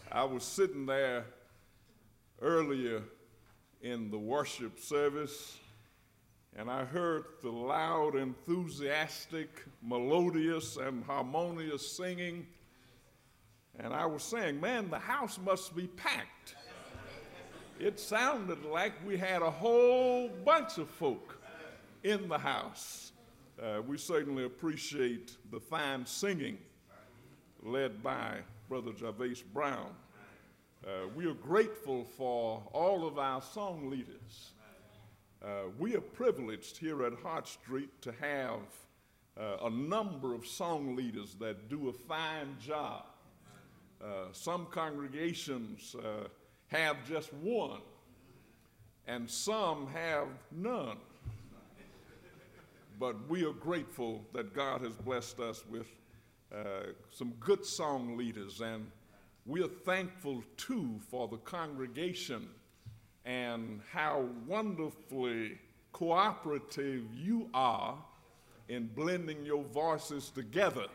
I was sitting there earlier in the worship service, and I heard the loud, enthusiastic, melodious, and harmonious singing, and I was saying, man, the house must be packed. It sounded like we had a whole bunch of folk in the house. We certainly appreciate the fine singing led by Brother Gervais Brown. We are grateful for all of our song leaders. We are privileged here at Hart Street to have a number of song leaders that do a fine job. Some congregations have just one, and some have none. But we are grateful that God has blessed us with some good song leaders, and we are thankful too for the congregation and how wonderfully cooperative you are in blending your voices together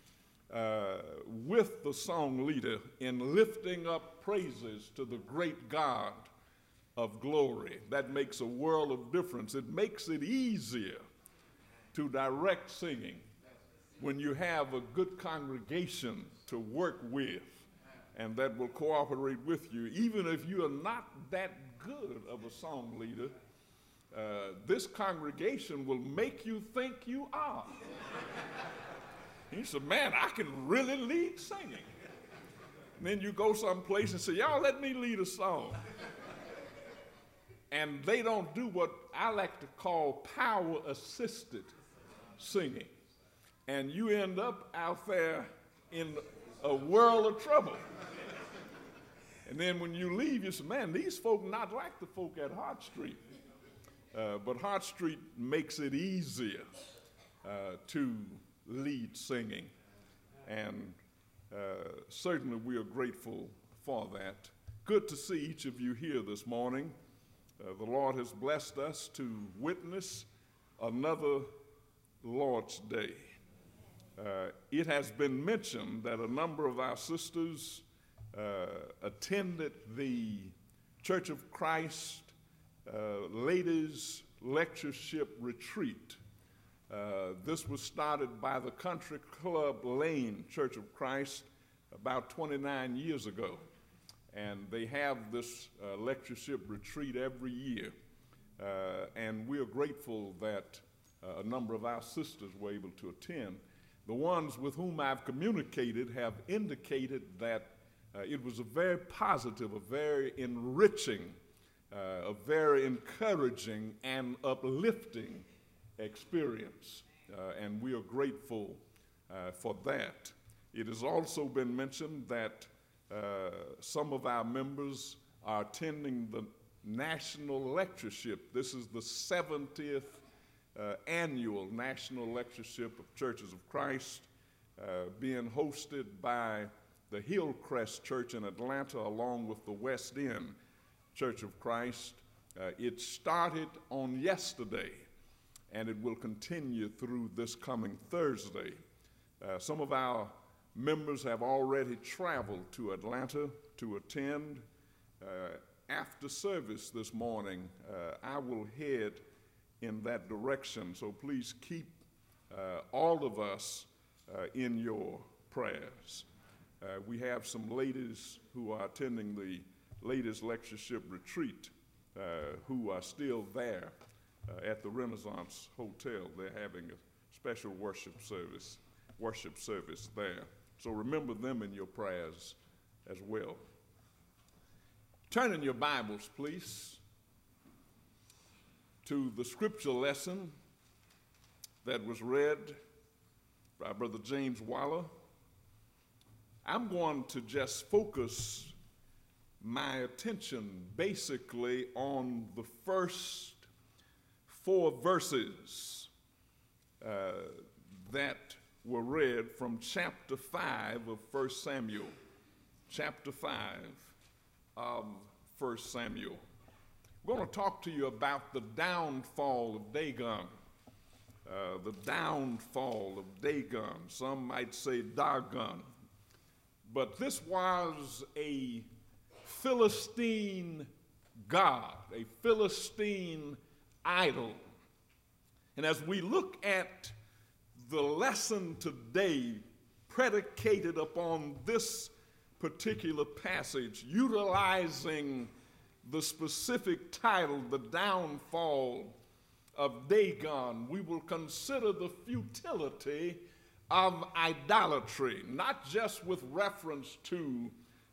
with the song leader in lifting up praises to the great God of glory. That makes a world of difference. It makes it easier to direct singing when you have a good congregation to work with and that will cooperate with you. Even if you are not that good of a song leader, this congregation will make you think you are. And you say, man, I can really lead singing. And then you go someplace and say, y'all let me lead a song. And they don't do what I like to call power-assisted singing. And you end up out there in a world of trouble. And then when you leave, you say, man, these folk not like the folk at Hart Street. But Hart Street makes it easier to lead singing. And certainly we are grateful for that. Good to see each of you here this morning. The Lord has blessed us to witness another Lord's Day. It has been mentioned that a number of our sisters attended the Church of Christ Ladies Lectureship Retreat. This was started by the Country Club Lane Church of Christ about 29 years ago. And they have this lectureship retreat every year. And we are grateful that a number of our sisters were able to attend. The ones with whom I've communicated have indicated that it was a very positive, a very enriching, a very encouraging and uplifting experience. And we are grateful for that. It has also been mentioned that some of our members are attending the National Lectureship. This is the 70th annual National Lectureship of Churches of Christ being hosted by the Hillcrest Church in Atlanta along with the West End Church of Christ. It started on yesterday and it will continue through this coming Thursday. Some of our members have already traveled to Atlanta to attend. After service this morning, I will head in that direction, so please keep all of us in your prayers. We have some ladies who are attending the Ladies Lectureship Retreat who are still there at the Renaissance Hotel. They're having a special worship service there. So remember them in your prayers as well. Turn in your Bibles, please, to the scripture lesson that was read by Brother James Waller. I'm going to just focus my attention basically on the first 4 verses that were read from chapter 5 of 1 Samuel. Chapter 5 of 1 Samuel. I'm going to talk to you about the downfall of Dagon. The downfall of Dagon. Some might say Dagon. but this was a Philistine god, a Philistine idol. And as we look at the lesson today predicated upon this particular passage, utilizing the specific title, The Downfall of Dagon, we will consider the futility of idolatry, not just with reference to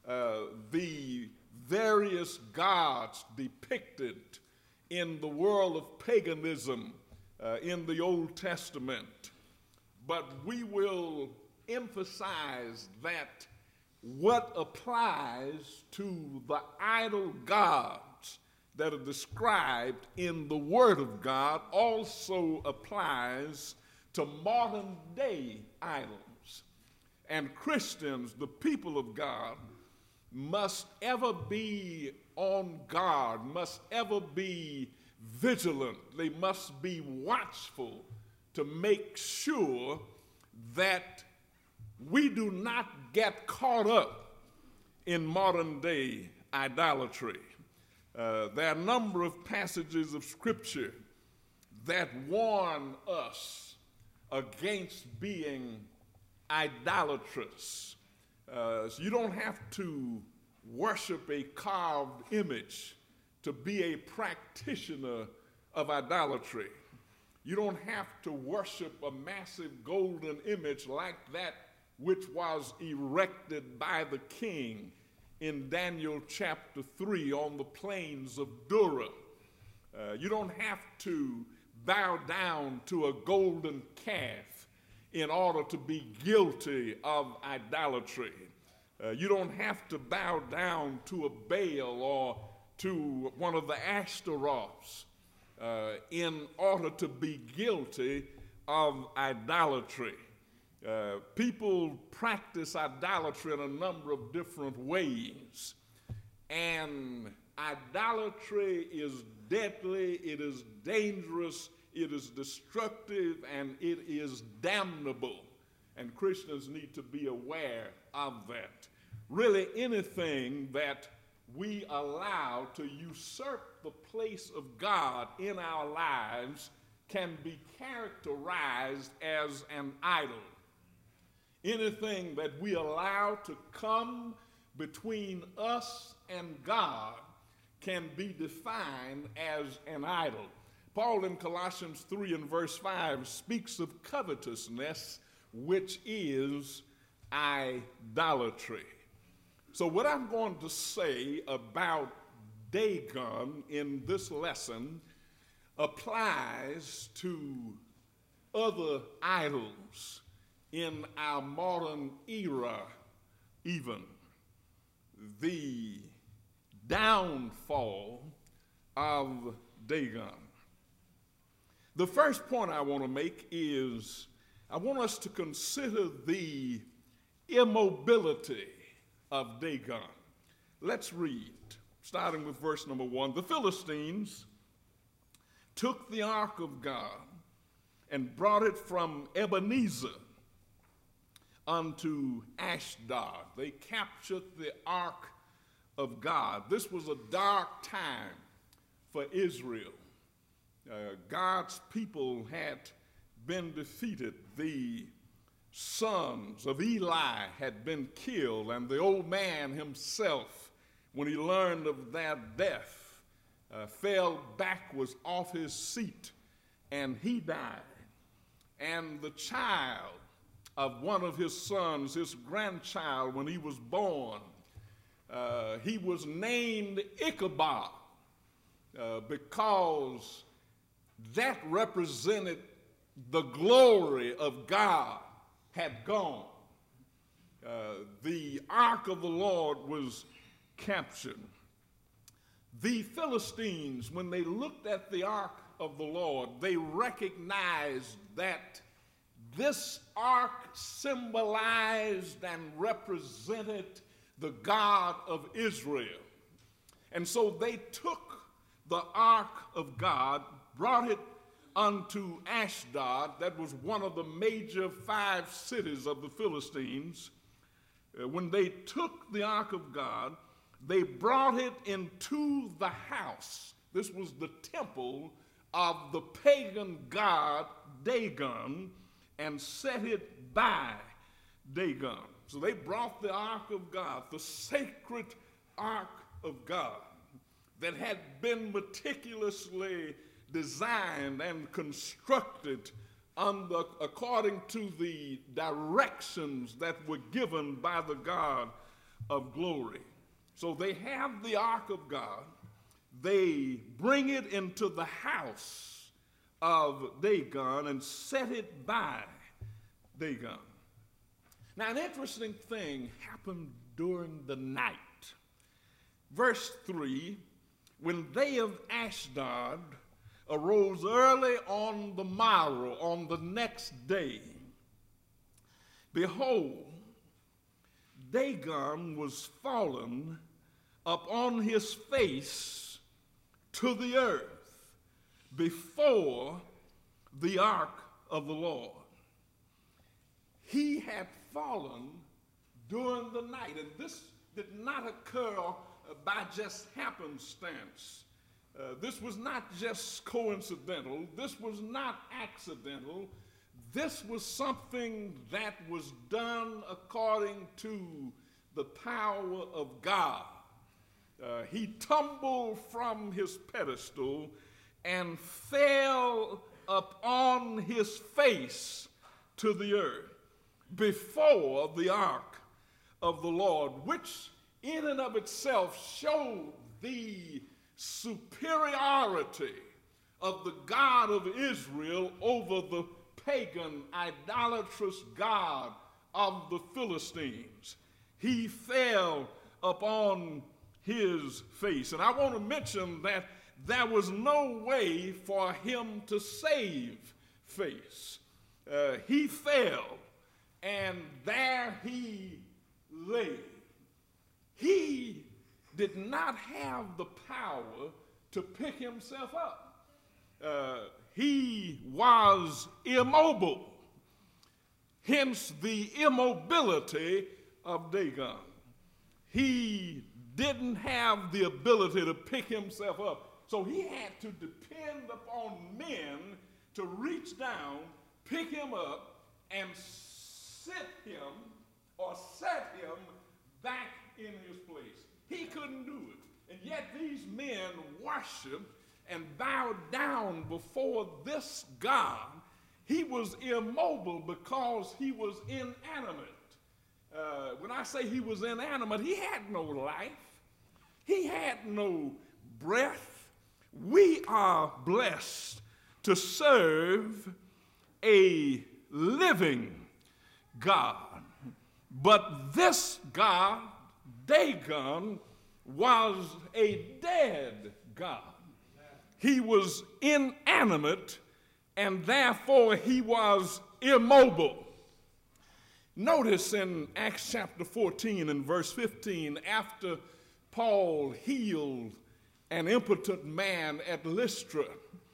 the various gods depicted in the world of paganism in the Old Testament, but we will emphasize that what applies to the idol gods that are described in the Word of God also applies to modern day idols. And Christians, the people of God, must ever be on guard, must ever be vigilant. They must be watchful to make sure that we do not get caught up in modern day idolatry. There are a number of passages of Scripture that warn us against being idolatrous. So you don't have to worship a carved image to be a practitioner of idolatry. You don't have to worship a massive golden image like that which was erected by the king in Daniel chapter 3 on the plains of Dura. You don't have to bow down to a golden calf in order to be guilty of idolatry. You don't have to bow down to a Baal or to one of the Ashtaroths in order to be guilty of idolatry. People practice idolatry in a number of different ways, and idolatry is deadly, it is dangerous, it is destructive, and it is damnable, and Christians need to be aware of that. Really, anything that we allow to usurp the place of God in our lives can be characterized as an idol. Anything that we allow to come between us and God can be defined as an idol. Paul in Colossians 3 and verse 5 speaks of covetousness, which is idolatry. So what I'm going to say about Dagon in this lesson applies to other idols in our modern era even. The downfall of Dagon. The first point I want to make is I want us to consider the immobility of Dagon. Let's read, starting with verse number 1. The Philistines took the ark of God and brought it from Ebenezer unto Ashdod. They captured the ark of God. This was a dark time for Israel. God's people had been defeated. The sons of Eli had been killed, and the old man himself, when he learned of their death, fell backwards off his seat, and he died. And the child of one of his sons, his grandchild, when he was born, he was named Ichabod because that represented the glory of God had gone. The ark of the Lord was captured. The Philistines, when they looked at the ark of the Lord, they recognized that this ark symbolized and represented the God of Israel. And so they took the ark of God, brought it unto Ashdod, that was one of the major 5 cities of the Philistines, when they took the ark of God, they brought it into the house. This was the temple of the pagan god Dagon, and set it by Dagon. So they brought the ark of God, the sacred ark of God that had been meticulously designed and constructed according to the directions that were given by the God of glory. So they have the ark of God. They bring it into the house of Dagon and set it by Dagon. Now, an interesting thing happened during the night. Verse 3, when they of Ashdod arose early on the morrow, on the next day, behold, Dagon was fallen upon his face to the earth before the ark of the Lord. He had fallen during the night, and this did not occur by just happenstance. This was not just coincidental. This was not accidental. This was something that was done according to the power of God. He tumbled from his pedestal and fell upon his face to the earth before the ark of the Lord, which in and of itself showed the superiority of the God of Israel over the pagan, idolatrous God of the Philistines. He fell upon his face. And I want to mention that there was no way for him to save face. He fell, and there he lay. He did not have the power to pick himself up. He was immobile, hence the immobility of Dagon. He didn't have the ability to pick himself up, so he had to depend upon men to reach down, pick him up, and sit him or set him back in his place. He couldn't do it. And yet these men worshiped and bowed down before this God. He was immobile because he was inanimate. When I say he was inanimate, he had no life. He had no breath. We are blessed to serve a living God. But this God, Dagon, was a dead God. He was inanimate, and therefore he was immobile. Notice in Acts chapter 14 and verse 15, after Paul healed an impotent man at Lystra,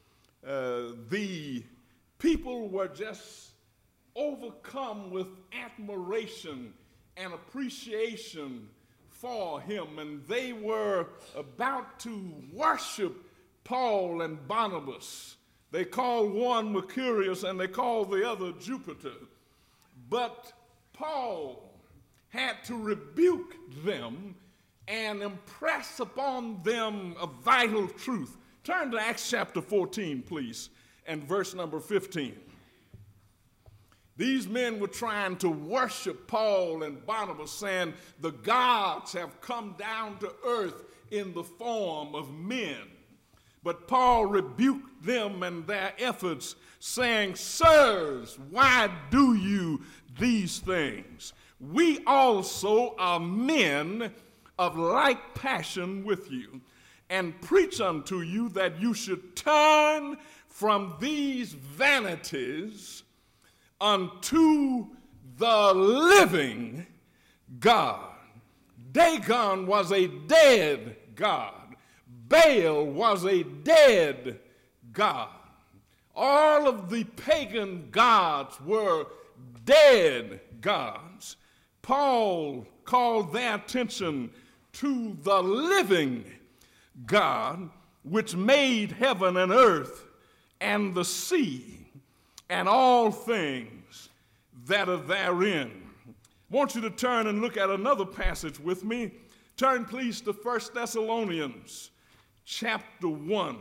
the people were just overcome with admiration and appreciation for him, and they were about to worship Paul and Barnabas. They called one Mercurius and they called the other Jupiter. But Paul had to rebuke them and impress upon them a vital truth. Turn to Acts chapter 14, please, and verse number 15. These men were trying to worship Paul and Barnabas, saying the gods have come down to earth in the form of men. But Paul rebuked them and their efforts, saying, "Sirs, why do you these things? We also are men of like passion with you, and preach unto you that you should turn from these vanities unto the living God." Dagon was a dead God. Baal was a dead God. All of the pagan gods were dead gods. Paul called their attention to the living God, which made heaven and earth and the sea and all things that are therein. I want you to turn and look at another passage with me. Turn, please, to 1 Thessalonians chapter 1.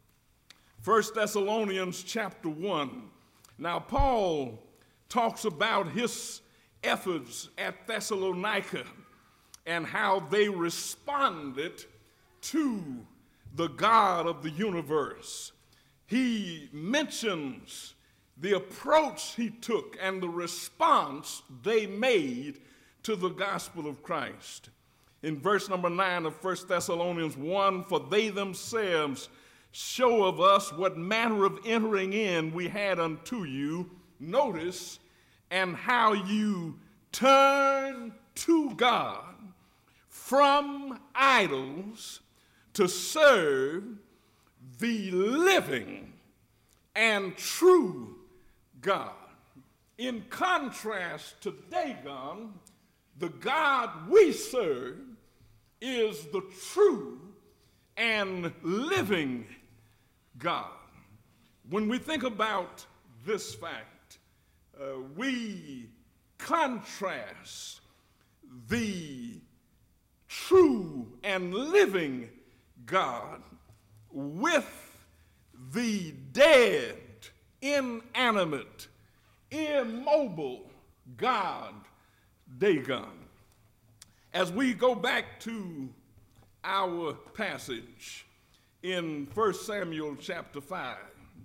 1 Thessalonians chapter 1. Now, Paul talks about his efforts at Thessalonica and how they responded to the God of the universe. He mentions the approach he took and the response they made to the gospel of Christ. In verse number 9 of 1 Thessalonians 1, for they themselves show of us what manner of entering in we had unto you. Notice, and how you turn to God from idols to serve the living and true God. In contrast to Dagon, the God we serve is the true and living God. When we think about this fact, we contrast the true and living God with the dead, inanimate, immobile God, Dagon. As we go back to our passage in 1 Samuel chapter 5,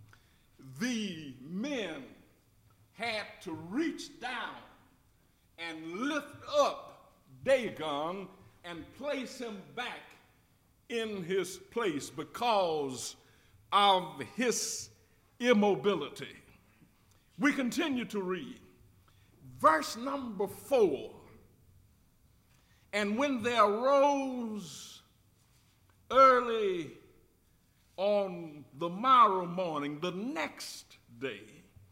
the men had to reach down and lift up Dagon and place him back in his place because of his immobility. We continue to read. Verse number 4. And when they arose early on the morrow morning, the next day,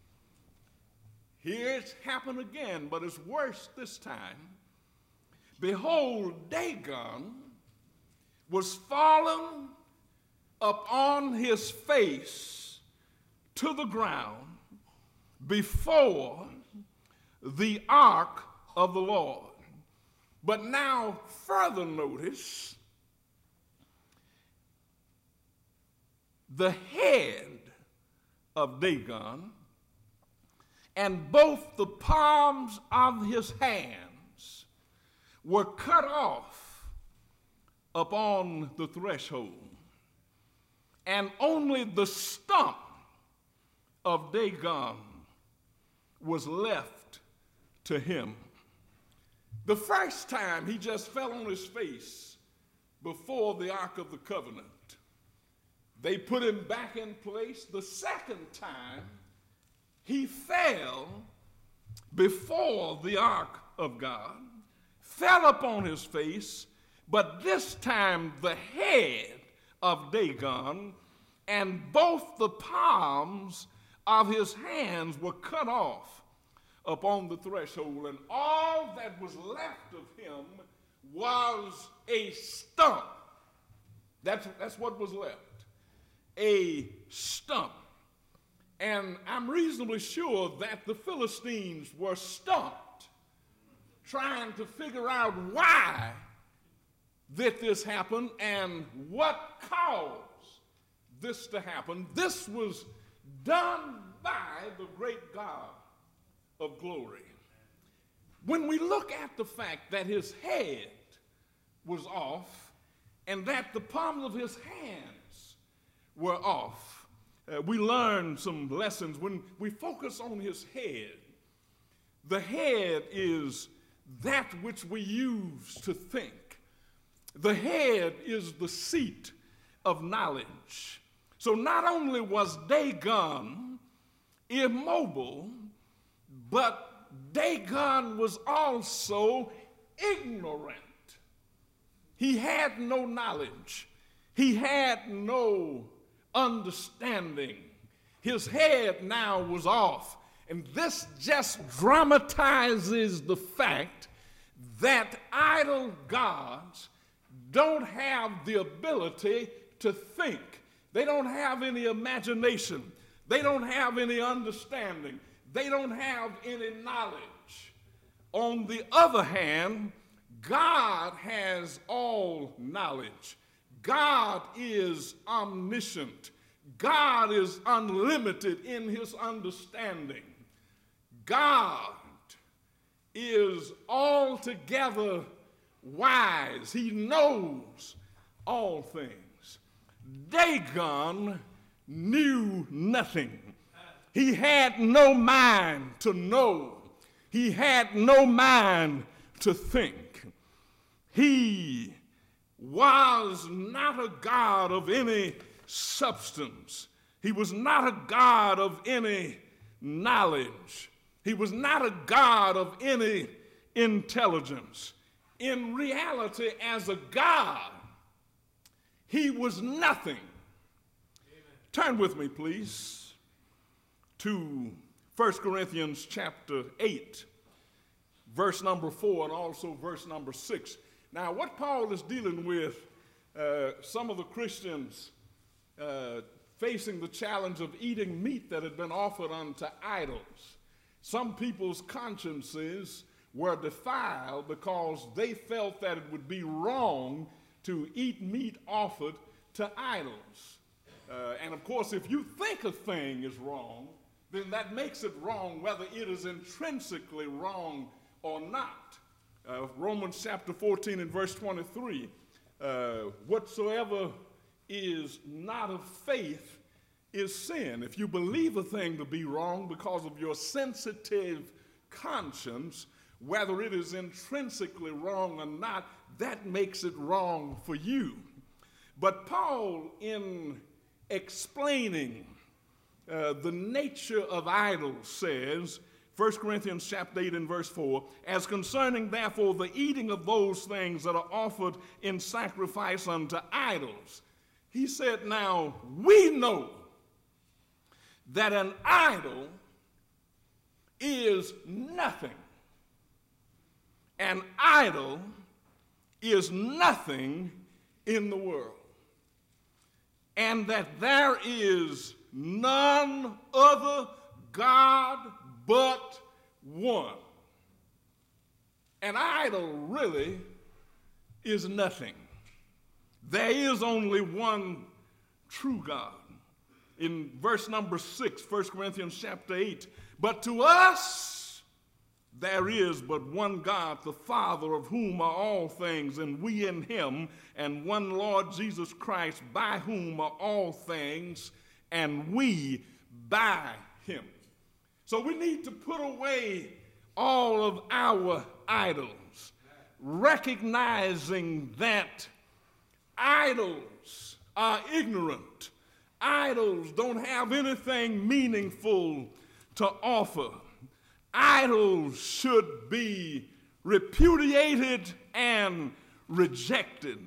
here it's happened again, but it's worse this time. Behold, Dagon was fallen upon his face to the ground before the ark of the Lord. But now further notice the head of Dagon and both the palms of his hands were cut off upon the threshold, and only the stump of Dagon was left to him. The first time he just fell on his face before the Ark of the Covenant. They put him back in place. The second time he fell before the Ark of God, fell upon his face, but this time the head of Dagon and both the palms of his hands were cut off upon the threshold, and all that was left of him was a stump. That's what was left, a stump. And I'm reasonably sure that the Philistines were stumped, trying to figure out why did this happen and what caused this to happen. This was done by the great God of glory. When we look at the fact that his head was off and that the palms of his hands were off, we learn some lessons. When we focus on his head, the head is that which we use to think. The head is the seat of knowledge. So not only was Dagon immobile, but Dagon was also ignorant. He had no knowledge. He had no understanding. His head now was off. And this just dramatizes the fact that idol gods don't have the ability to think. They don't have any imagination. They don't have any understanding. They don't have any knowledge. On the other hand, God has all knowledge. God is omniscient. God is unlimited in his understanding. God is altogether wise. He knows all things. Dagon knew nothing. He had no mind to know. He had no mind to think. He was not a God of any substance. He was not a God of any knowledge. He was not a God of any intelligence. In reality, as a God, he was nothing. Amen. Turn with me, please, to 1 Corinthians chapter 8, verse number 4, and also verse number 6. Now, what Paul is dealing with, some of the Christians facing the challenge of eating meat that had been offered unto idols. Some people's consciences were defiled because they felt that it would be wrong to eat meat offered to idols. And of course, if you think a thing is wrong, then that makes it wrong whether it is intrinsically wrong or not. Romans chapter 14 and verse 23, whatsoever is not of faith is sin. If you believe a thing to be wrong because of your sensitive conscience, whether it is intrinsically wrong or not, that makes it wrong for you. But Paul, in explaining the nature of idols, says, 1 Corinthians chapter 8 and verse 4, as concerning therefore the eating of those things that are offered in sacrifice unto idols, he said, now we know that an idol is nothing. An idol is nothing in the world. And that there is none other God but one. An idol really is nothing. There is only one true God. In verse number 6, 1 Corinthians chapter 8, but to us there is but one God, the Father, of whom are all things, and we in him, and one Lord Jesus Christ, by whom are all things, and we by him. So we need to put away all of our idols, recognizing that idols are ignorant. Idols don't have anything meaningful to offer. Idols should be repudiated and rejected.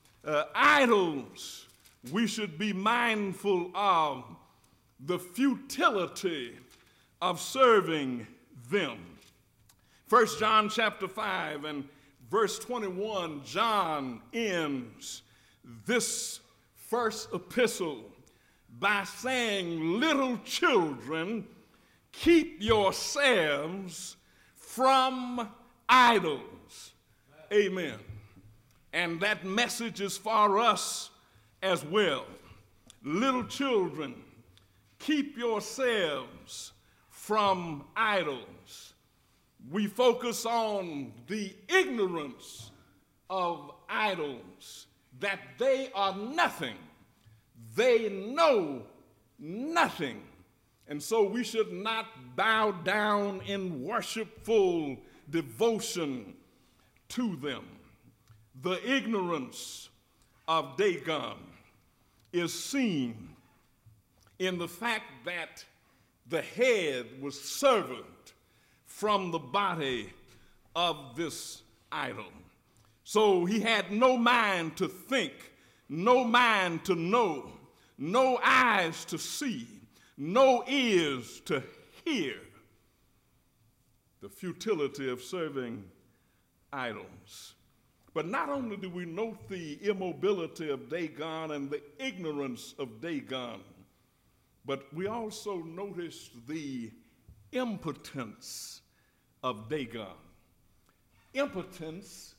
Idols, we should be mindful of the futility of serving them. 1 John chapter 5 and verse 21, John ends this first epistle by saying, little children, keep yourselves from idols. Amen. And that message is for us as well. Little children, keep yourselves from idols. We focus on the ignorance of idols, that they are nothing. They know nothing. And so we should not bow down in worshipful devotion to them. The ignorance of Dagon is seen in the fact that the head was severed from the body of this idol. So he had no mind to think, no mind to know, no eyes to see, no ears to hear. The futility of serving idols. But not only do we note the immobility of Dagon and the ignorance of Dagon, but we also notice the impotence of Dagon. Impotence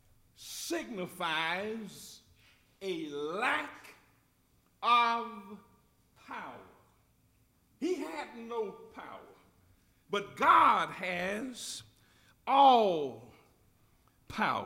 signifies a lack of power. He had no power, but God has all power.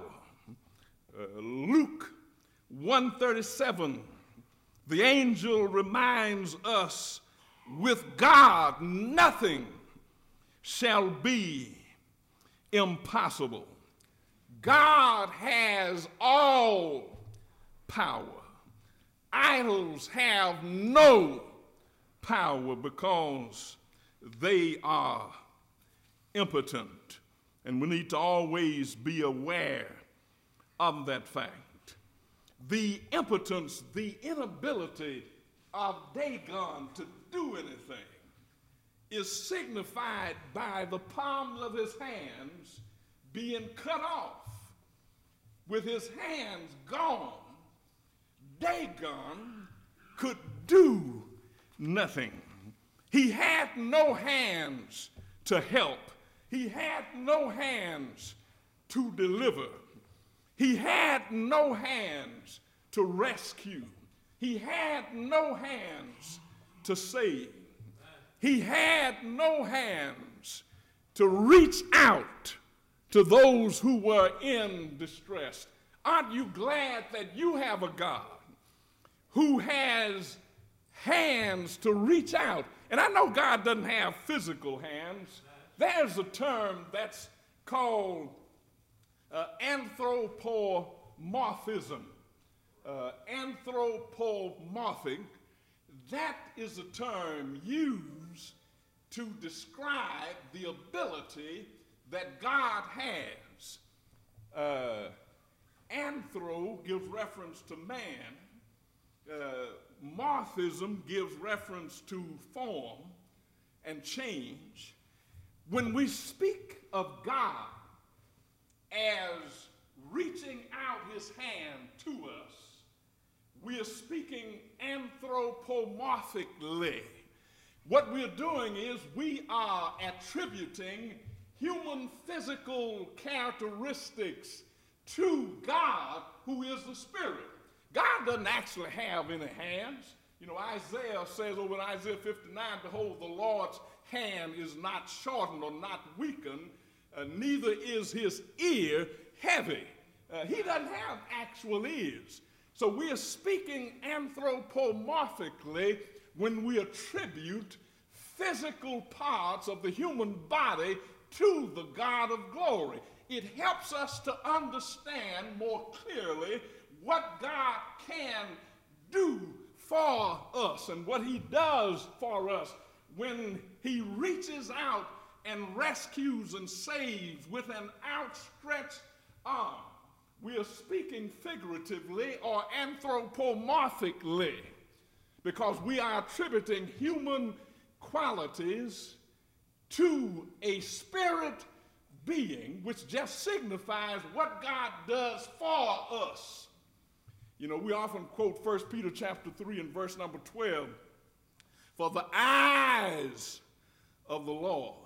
Luke 1:37, the angel reminds us, with God nothing shall be impossible. God has all power. Idols have no power because they are impotent. And we need to always be aware of that fact. The impotence, the inability of Dagon to do anything is signified by the palms of his hands being cut off. With his hands gone, Dagon could do nothing. He had no hands to help. He had no hands to deliver. He had no hands to rescue. He had no hands to save. He had no hands to reach out to those who were in distress. Aren't you glad that you have a God who has hands to reach out? And I know God doesn't have physical hands. There's a term that's called anthropomorphism. Anthropomorphic, that is a term used to describe the ability that God has. Anthro gives reference to man. Morphism gives reference to form and change. When we speak of God as reaching out his hand to us, we are speaking anthropomorphically. What we're doing is we are attributing human physical characteristics to God, who is the Spirit. God doesn't actually have any hands. You know, Isaiah says over in Isaiah 59, behold, the Lord's hand is not shortened or not weakened, neither is his ear heavy. He doesn't have actual ears. So we are speaking anthropomorphically when we attribute physical parts of the human body to the God of glory. It helps us to understand more clearly what God can do for us and what he does for us when he reaches out and rescues and saves with an outstretched arm. We are speaking figuratively or anthropomorphically because we are attributing human qualities to a spirit being, which just signifies what God does for us. You know, we often quote 1 Peter chapter 3 and verse number 12, for the eyes of the Lord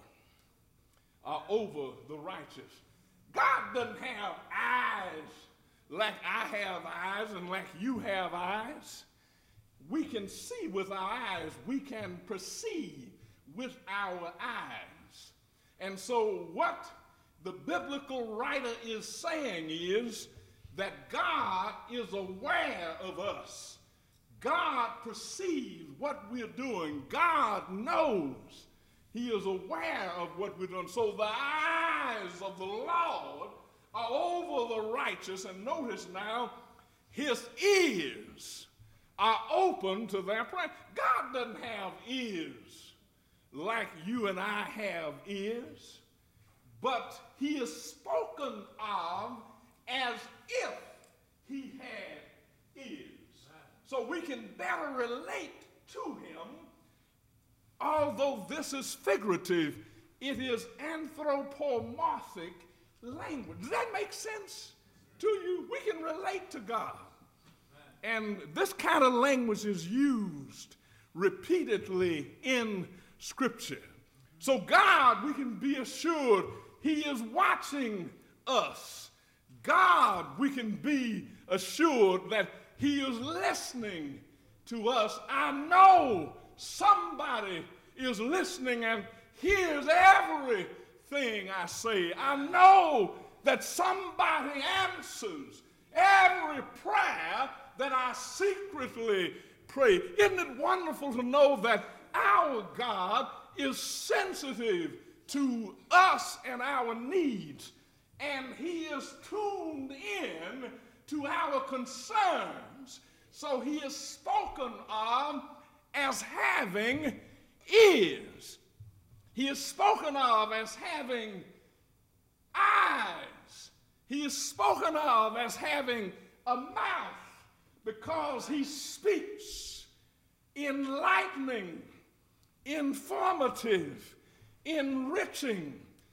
are over the righteous. God doesn't have eyes like I have eyes and like you have eyes. We can see with our eyes. We can perceive with our eyes. And so what the biblical writer is saying is that God is aware of us. God perceives what we're doing. God knows. He is aware of what we're doing. So the eyes of the Lord are over the righteous. And notice now, his ears are open to their prayer. God doesn't have ears like you and I have ears, but he is spoken of as if he had ears. So we can better relate to him. Although this is figurative, it is anthropomorphic language. Does that make sense to you? We can relate to God. And this kind of language is used repeatedly in Scripture. So God, we can be assured, He is watching us. God, we can be assured that He is listening to us. I know somebody is listening and hears everything I say. I know that somebody answers every prayer that I secretly pray. Isn't it wonderful to know that our God is sensitive to us and our needs, and He is tuned in to our concerns? So He is spoken of as having ears. He is spoken of as having eyes. He is spoken of as having a mouth, because He speaks enlightening, informative, enriching,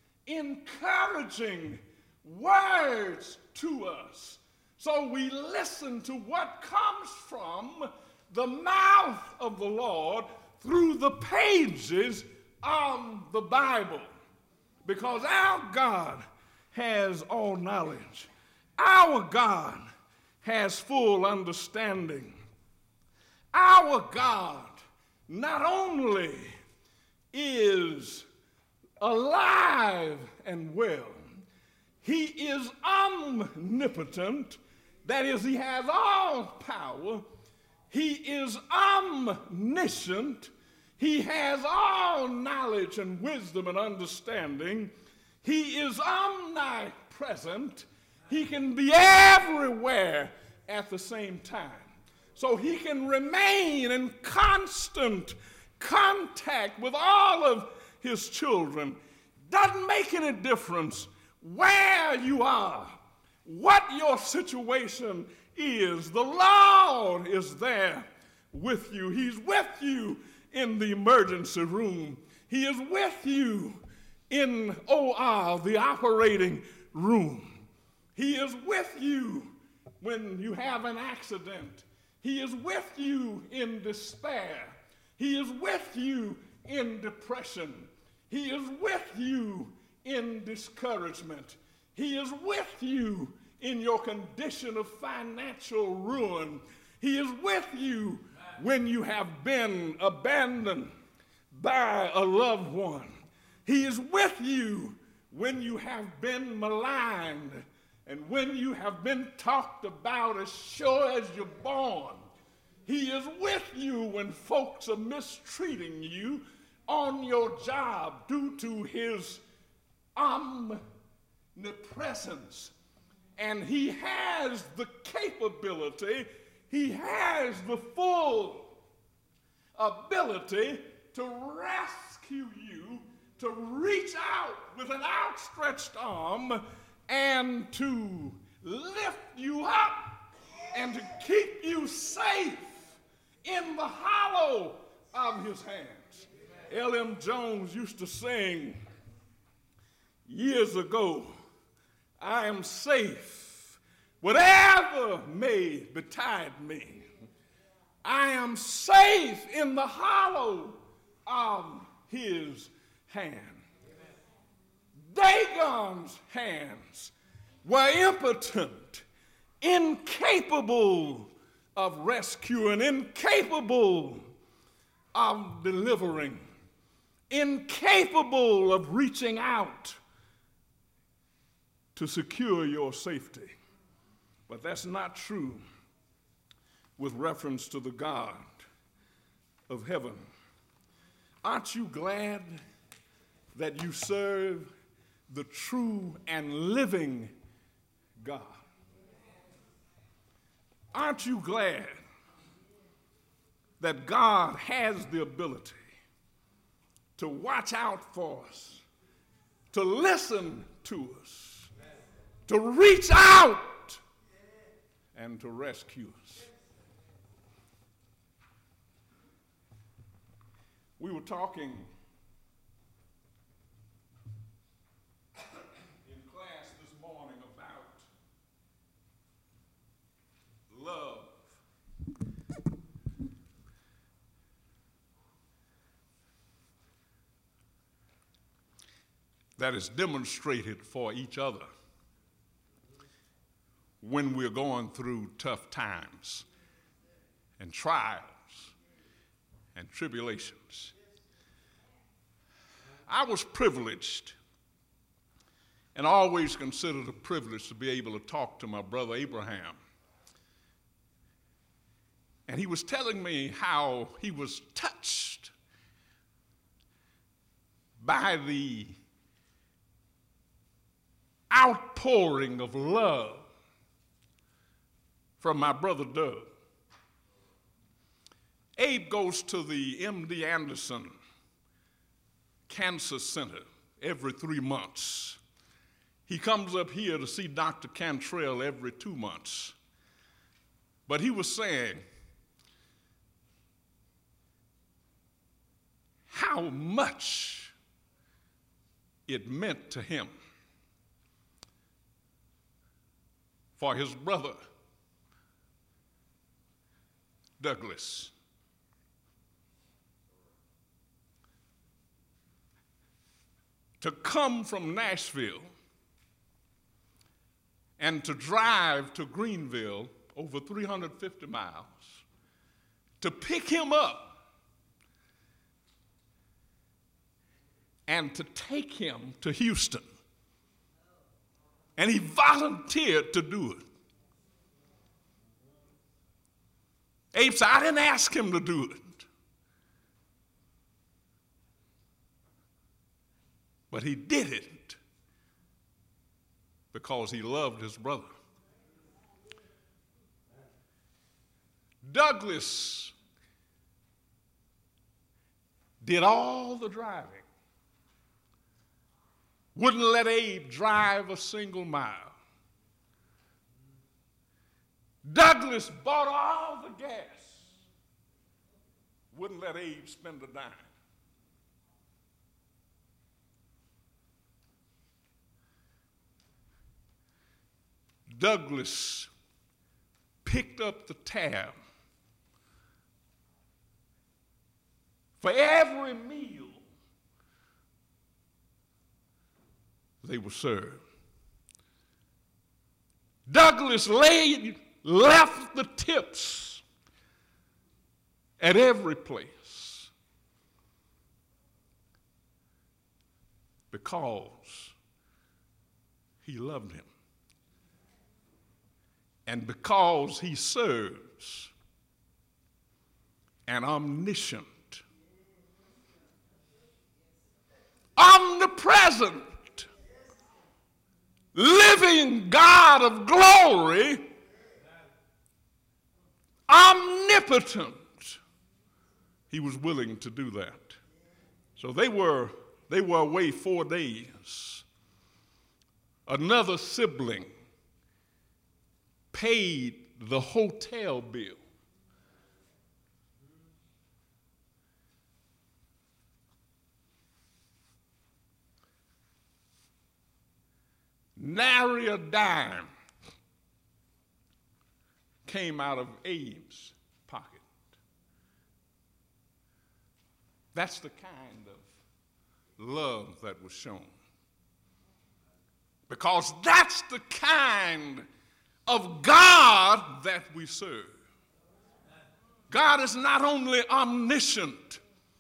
encouraging words to us. So we listen to what comes from the mouth of the Lord through the pages of the Bible, because our God has all knowledge. Our God has full understanding. Our God not only is alive and well, He is omnipotent. That is, He has all power. He is omniscient. He has all knowledge and wisdom and understanding. He is omnipresent. He can be everywhere at the same time. So He can remain in constant contact with all of His children. Doesn't make any difference where you are, what your situation is. The Lord is there with you. He's with you in the emergency room. He is with you in OR, the operating room. He is with you when you have an accident. He is with you in despair. He is with you in depression. He is with you in discouragement. He is with you in your condition of financial ruin. He is with you when you have been abandoned by a loved one. He is with you when you have been maligned and when you have been talked about as sure as you're born. He is with you when folks are mistreating you on your job due to His omnipresence. And He has the capability, He has the full ability to rescue you, to reach out with an outstretched arm and to lift you up and to keep you safe in the hollow of His hands. L.M. Jones used to sing years ago, I am safe, whatever may betide me. I am safe in the hollow of His hand. Dagon's hands were impotent, incapable of rescuing, incapable of delivering, incapable of reaching out to secure your safety. But that's not true with reference to the God of heaven. Aren't you glad that you serve the true and living God? Aren't you glad that God has the ability to watch out for us, to listen to us, to reach out and to rescue us? We were talking in class that is demonstrated for each other when we're going through tough times and trials and tribulations. I was privileged and always considered a privilege to be able to talk to my brother Abraham. And he was telling me how he was touched by the outpouring of love from my brother Doug. Abe goes to the MD Anderson Cancer Center every 3 months. He comes up here to see Dr. Cantrell every 2 months. But he was saying how much it meant to him for his brother Douglas to come from Nashville and to drive to Greenville over 350 miles to pick him up and to take him to Houston. And he volunteered to do it. Abe said, I didn't ask him to do it. But he did it because he loved his brother. Douglas did all the driving. Wouldn't let Abe drive a single mile. Douglas bought all the gas. Wouldn't let Abe spend a dime. Douglas picked up the tab for every meal they were served. Douglas left the tips at every place because he loved him and because he serves an omniscient, omnipresent, living God of glory, omnipotent. He was willing to do that. So they were away 4 days. Another sibling paid the hotel bill. Nary a dime came out of Abe's pocket. That's the kind of love that was shown. Because that's the kind of God that we serve. God is not only omniscient,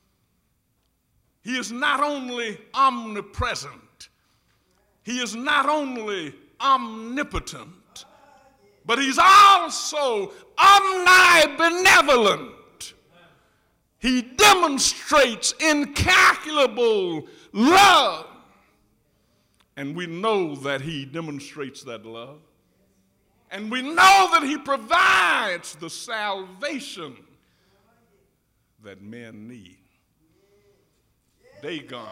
He is not only omnipresent, He is not only omnipotent, but He's also omnibenevolent. He demonstrates incalculable love. And we know that He demonstrates that love. And we know that He provides the salvation that men need. Dagon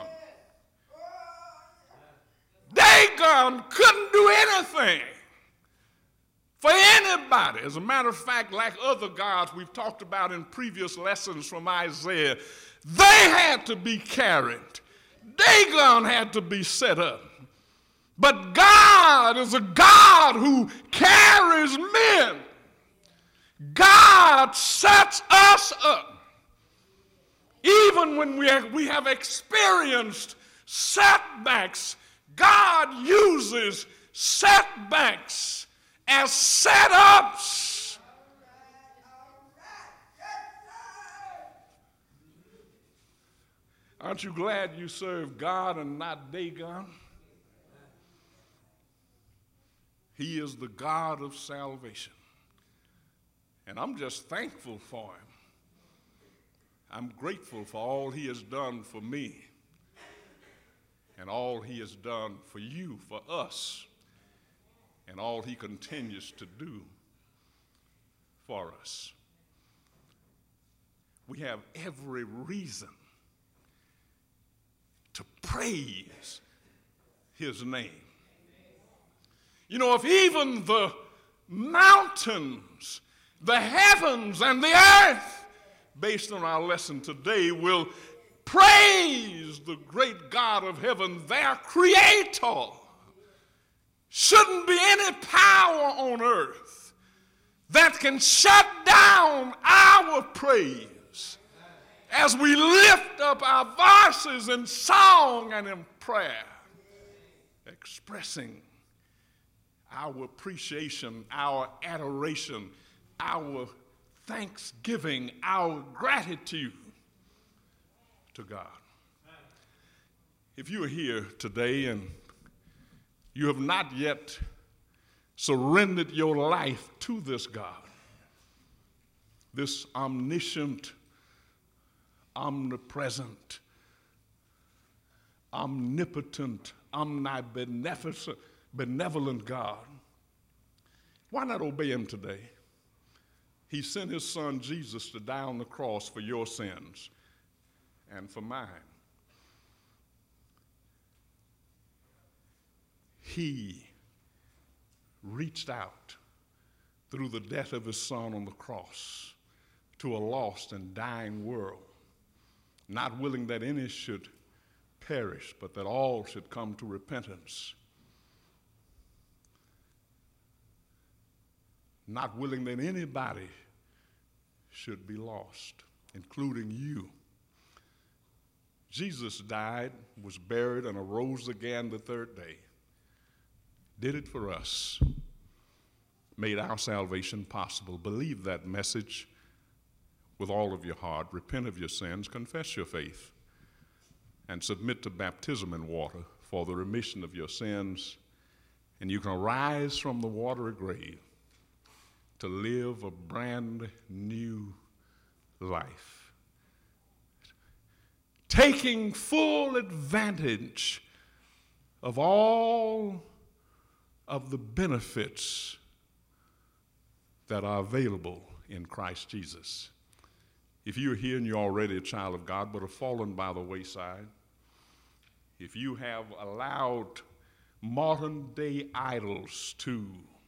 couldn't do anything for anybody. As a matter of fact, like other gods we've talked about in previous lessons from Isaiah, they had to be carried. Dagon had to be set up. But God is a God who carries men. God sets us up. Even when we have experienced setbacks God uses setbacks as setups. Aren't you glad you serve God and not Dagon? He is the God of salvation. And I'm just thankful for him. I'm grateful for all he has done for me and all he has done for you, for us, and all he continues to do for us. We have every reason to praise his name. You know, if even the mountains, the heavens, and the earth, based on our lesson today, will praise the great God of heaven, their creator, shouldn't be any power on earth that can shut down our praise as we lift up our voices in song and in prayer, expressing our appreciation, our adoration, our thanksgiving, our gratitude to God. If you are here today and you have not yet surrendered your life to this God, this omniscient, omnipresent, omnipotent, omnibeneficent, benevolent God, why not obey him today? He sent his son Jesus to die on the cross for your sins and for mine. He reached out through the death of his son on the cross to a lost and dying world, not willing that any should perish, but that all should come to repentance. Not willing that anybody should be lost, including you. Jesus died, was buried, and arose again the third day. Did it for us, made our salvation possible. Believe that message with all of your heart. Repent of your sins, confess your faith, and submit to baptism in water for the remission of your sins, and you can arise from the watery grave to live a brand new life, taking full advantage of all of the benefits that are available in Christ Jesus. If you're here and you're already a child of God but have fallen by the wayside, if you have allowed modern day idols to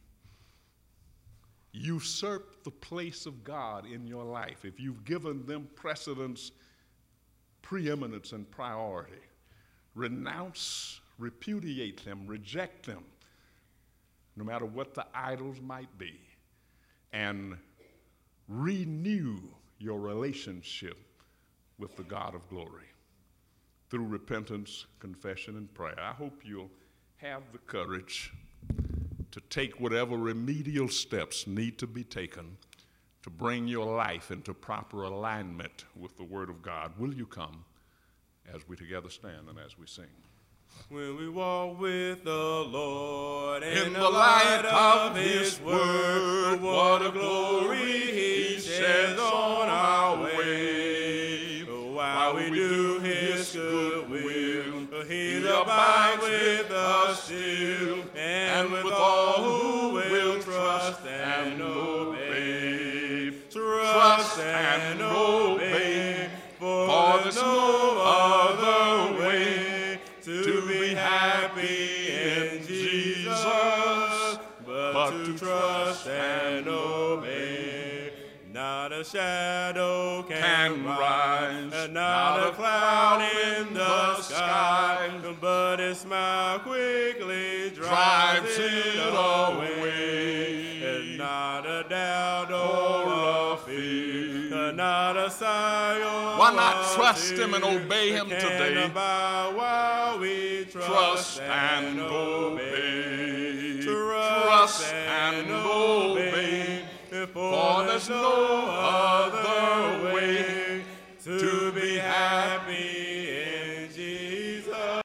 usurp the place of God in your life, if you've given them precedence, preeminence, and priority, renounce, repudiate them, reject them, no matter what the idols might be, and renew your relationship with the God of glory through repentance, confession, and prayer. I hope you'll have the courage to take whatever remedial steps need to be taken to bring your life into proper alignment with the Word of God. Will you come as we together stand and as we sing? When we walk with the Lord in the light of his word, what a glory he sheds on our way. While we do his good will, he abides with us still, and with all who will trust and obey. Trust and obey, for there's no other way to be happy in Jesus, but to trust and obey. Not a shadow can rise, and not a cloud in the sky, but his smile quickly drives it away. And not a doubt or a fear, not a Why not trust him and obey him today? Trust and obey. Trust and obey. For there's no